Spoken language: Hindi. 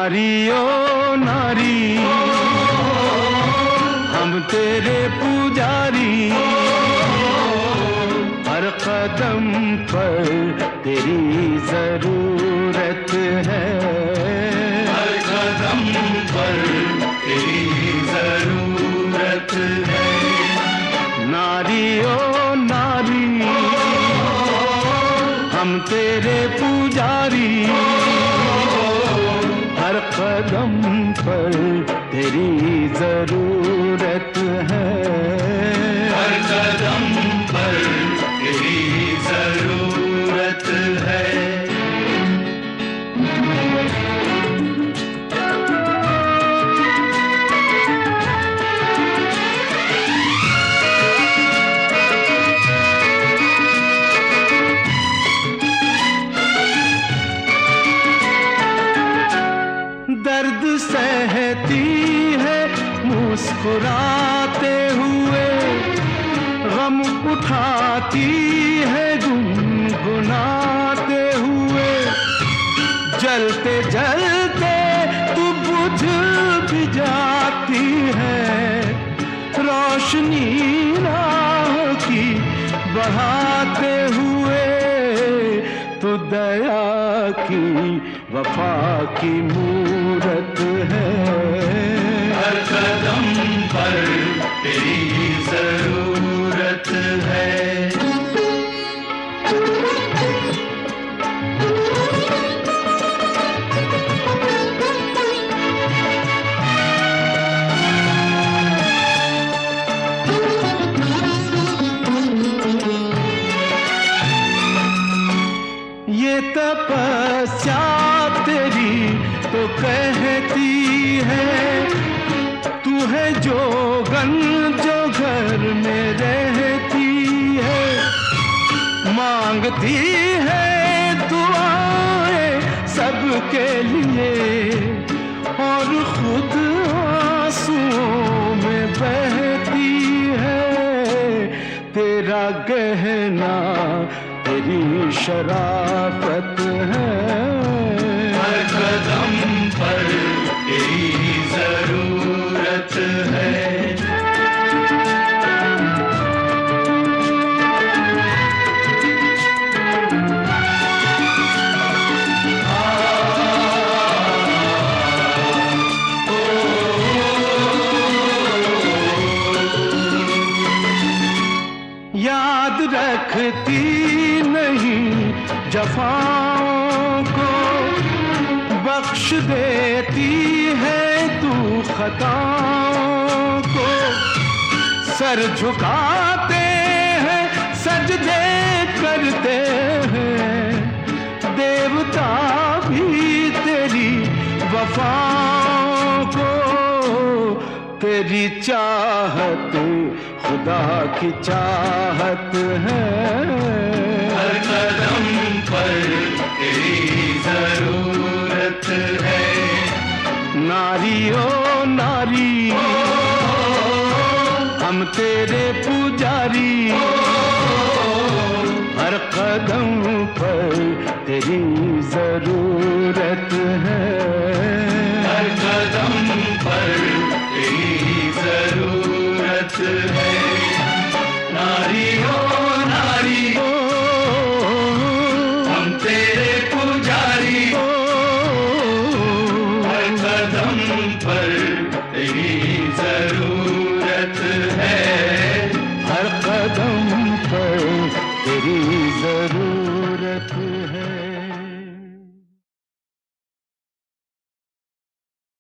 नारी ओ नारी, हम तेरे पुजारी, हर कदम पर तेरी जरूरत है, हर कदम पर तेरी जरूरत है। नारी ओ नारी, हम तेरे पुजारी, हर कदम पर तेरी जरूरत है, हर कदम पर तेरी जरूरत है। दर्द सहती है मुस्कुराते हुए, गम उठाती है गुनगुनाते हुए, जलते जलते तू बुझ भी जाती है, रोशनी राह की बढ़ाते हुए, तू दया की वफा की मूरत है, हर कदम पर तेरी जरूरत है। ये तपस्या तेरी तो कहती है, तू है जोगन जो घर में रहती है, मांगती है दुआएं सबके लिए, और खुद आंसुओं में बहती है, तेरा गहना तेरी शराफत है, हर कदम पर तेरी जरूरत है। याद रखती नहीं जफाओं को, बख्श देती है तू खताओं को, सर झुकाते हैं सजदे करते हैं, देवता भी तेरी वफाओं को, तेरी चाहत खुदा की चाहत है, हर कदम पर तेरी जरूरत है। नारी ओ नारी, हम तेरे पुजारी, हर कदम पर तेरी जरूरत है, हर कदम पर तेरी जरूरत है। नारी ओ नारी, हम तेरे पुजारी, हर कदम पर तेरी जरूरत है, हर कदम पर तेरी जरूरत